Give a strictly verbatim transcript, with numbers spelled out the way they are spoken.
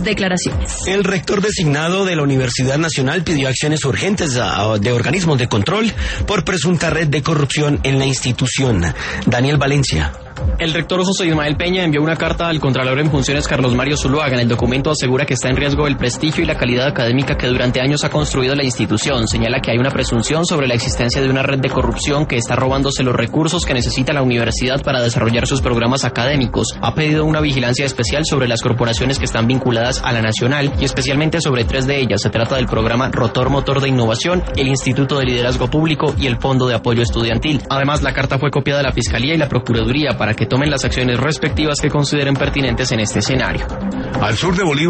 declaraciones. El rector designado de la Universidad Nacional pidió acciones urgentes de organismos de control por presunta red de corrupción en la institución. Daniel Valencia. El rector José Ismael Peña envió una carta al Contralor en funciones Carlos Mario Zuluaga. En el documento asegura que está en riesgo el prestigio y la calidad académica que durante años ha construido la institución. Señala que hay una presunción sobre la existencia de una red de corrupción que está robándose los recursos que necesita la universidad para desarrollar sus programas académicos. Ha pedido una vigilancia especial sobre las corporaciones que están vinculadas a la nacional y especialmente sobre tres de ellas. Se trata del programa Rotor Motor de Innovación, el Instituto de Liderazgo Público y el Fondo de Apoyo Estudiantil. Además, la carta fue copiada a la Fiscalía y la Procuraduría para que tomen las acciones respectivas que consideren pertinentes en este escenario. Al sur de Bolívar.